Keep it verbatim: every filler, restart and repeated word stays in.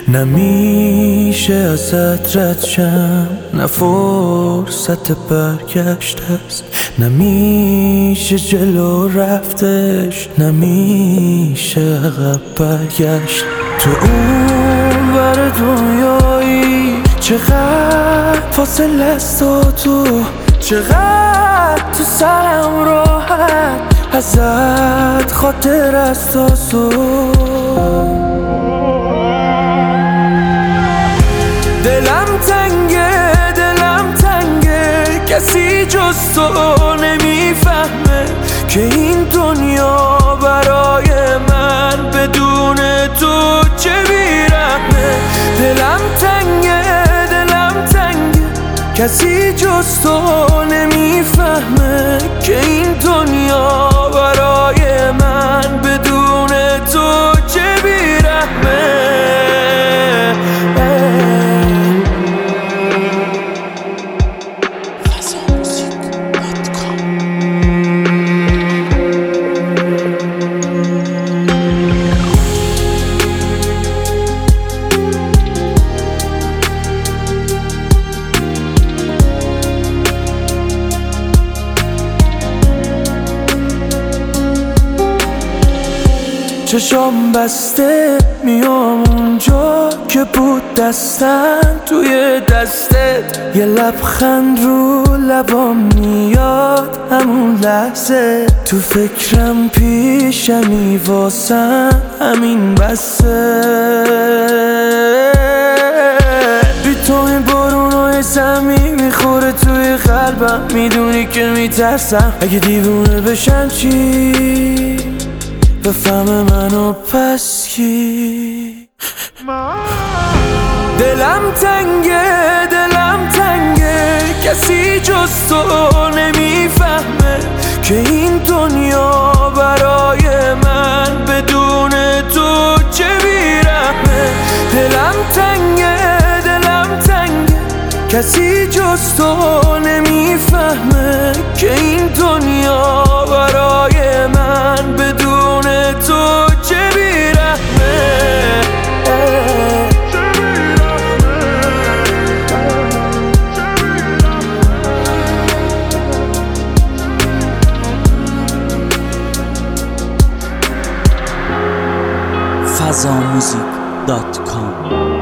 نمیشه ازت رد شم، نه فرصت برگشت است، نمیشه جلو رفتش، نمیشه عقب برگشت. تو اون ور دنیایی چقدر فاصله است و تو چقدر تو سرم راحت ازت خاطر است آسو. دلم تنگه دلم تنگه کسی جز تو نمیفهمه که این دنیا برای من بدون تو چه بیرحمه. دلم تنگه دلم تنگه کسی جز تو نمیفهمه که این دنیا برای من بدون تو چه بیرحمه. چشام بسته میام اونجا که بود دستن توی دستت، یه لبخند رو لبام میاد همون لحظه، تو فکرم پیشمی واسم همین بسه. بی تو این بارونای زمین میخوره توی قلبم، میدونی که میترسم اگه دیوونه بشم چی بفهم منو پس کی. دلم تنگه دلم تنگه کسی جز تو نمیفهمه که این دنیا برای من بدون تو چه بیرحمه. دلم تنگه دلم تنگه کسی جز تو نمیفهمه که این دنیا برای من بدون تو چه بیرحمه. فضا موزیک دات کام